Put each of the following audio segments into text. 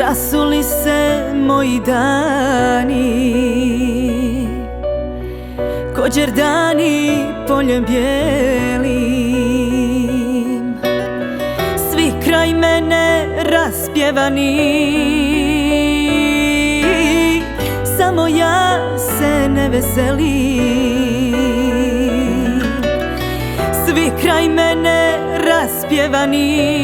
rasuli se moji dani, ko đerdani poljem bijelim, svi kraj mene raspjevani, samo ja se ne veselim. Svi kraj mene raspjevani,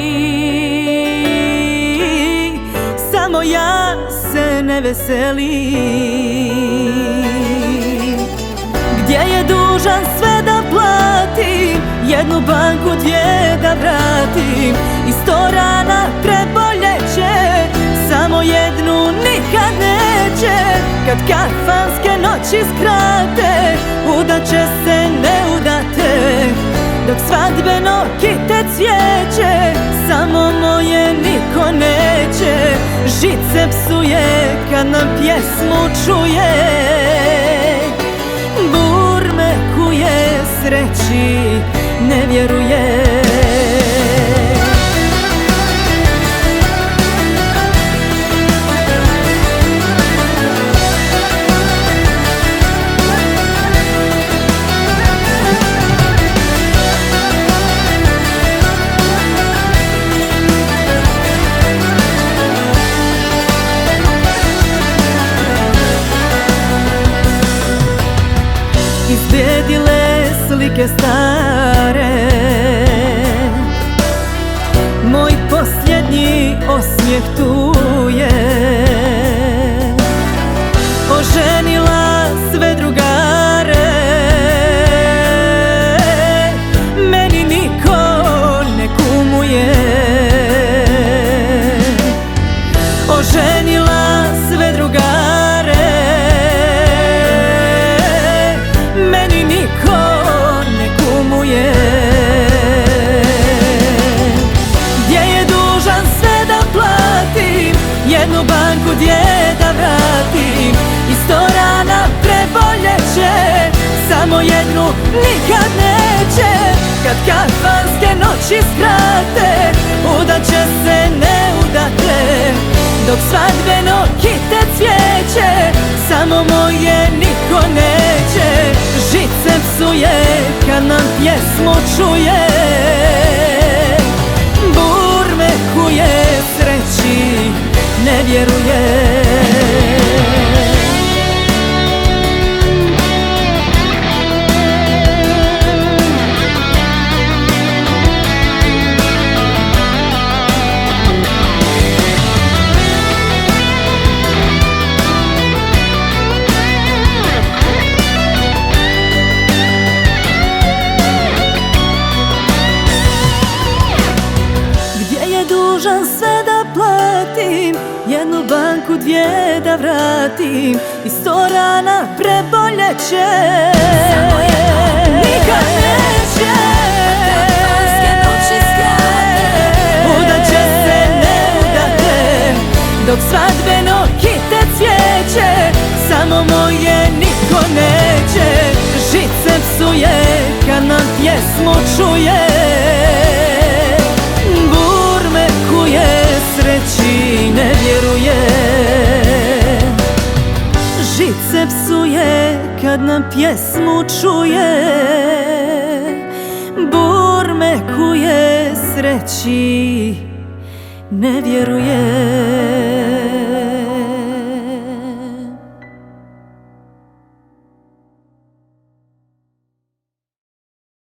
samo ja se ne veselim. Gdje je dužan sve da platim, jednu banku, dvije da vratim, i 100 rana preboljeće, samo jednu nikad neće. Kad kafanske noći skrate, udaće se ne udate, dok svadbeno kite cvijeće, samo moje niko neće. Žice psuje kad nam pjesmu čuje, burme kuje, sreći ne vjeruje. Izblijedile slike stare, moj posljednji osmijeh tu je. Oženila sve drugare, meni niko ne kumuje. Oženila sve drugare, meni niko ne kumuje. Gdje je dužan sve da platim, jednu banku, dvije da vratim, i 100 rana preboljeće, samo jednu nikad neće. Kad kafanske noći skrate, udaće se ne udate, dok svadbeno kite cvijeće, samo moje niko neće. Žice psuje kad nam pjesmu čuje, burme kuje, sreći ne vjeruje. Dužan sve da platim, jednu banku, dvije da vratim, i 100 rana preboljeće, samo jedno nikad neće. Udaće se ne udate, dok svadbeno kite cvijeće, samo moje niko neće. Žice psuje kad nam pjesmu čuje, sreći ne vjeruje. Žice psuje kad nam pjesmu čuje, burme kuje, sreći ne vjeruje.